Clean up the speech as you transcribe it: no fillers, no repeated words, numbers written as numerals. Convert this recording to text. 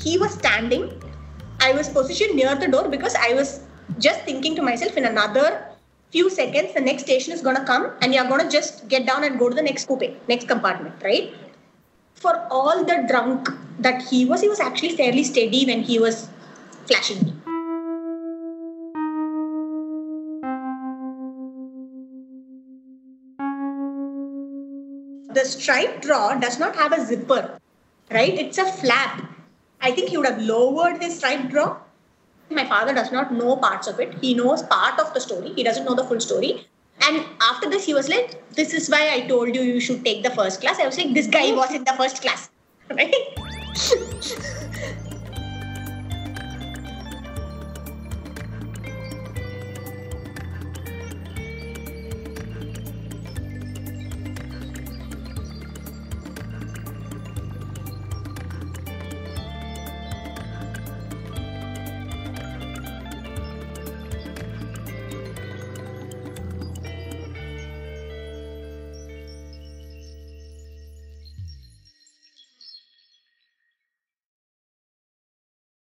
he was standing. I was positioned near the door because I was just thinking to myself, in another few seconds, the next station is going to come and you're going to just get down and go to the next coupe, next compartment, right? For all the drunk that he was actually fairly steady when he was flashing me. The striped drawer does not have a zipper, right? It's a flap. I think he would have lowered his striped drawer. My father does not know parts of it. He knows part of the story. He doesn't know the full story. And after this, he was like, this is why I told you should take the first class. I was like, this guy was in the first class, right?